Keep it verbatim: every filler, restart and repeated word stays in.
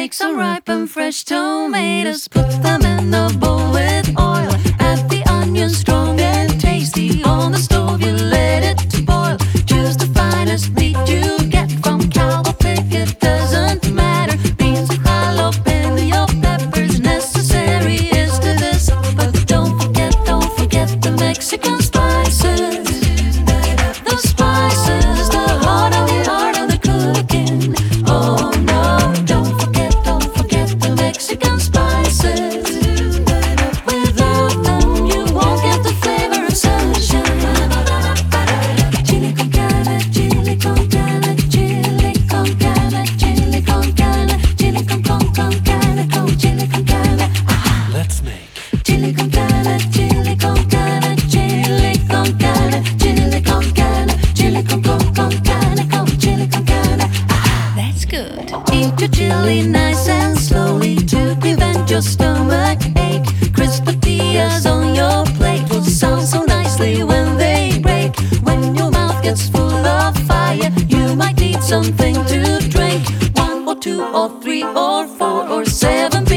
Take some ripe and fresh tomatoes, put them in a bowl with oil. Add the onions, strong and tasty. On the stove you let it to boil. Choose the finest meat you get from cow or pig, it doesn't matter. Beans, jalapeno peppers, necessary is to this. But don't forget, don't forget the Mexican spices. The spices, the heart of the art of the cooking. Oh no, don't forget, don't forget the Mexican spices. Without them you won't get the flavor of sunshine. Chili con carne, chili con carne, chili con carne, chili con carne, chili con con con carne, con chili con carne. Let's make Chili con carne, chili con carne, chili con carne, chili con carne, chili con con con carne, con chili con carne. That's good. Eat your chili nice and slowly to prevent your stomach ache. Crisp tortillas on your plate will sound so nicely when they break. When your mouth gets full of fire, you might need something to drink. One or two or three or four or seven.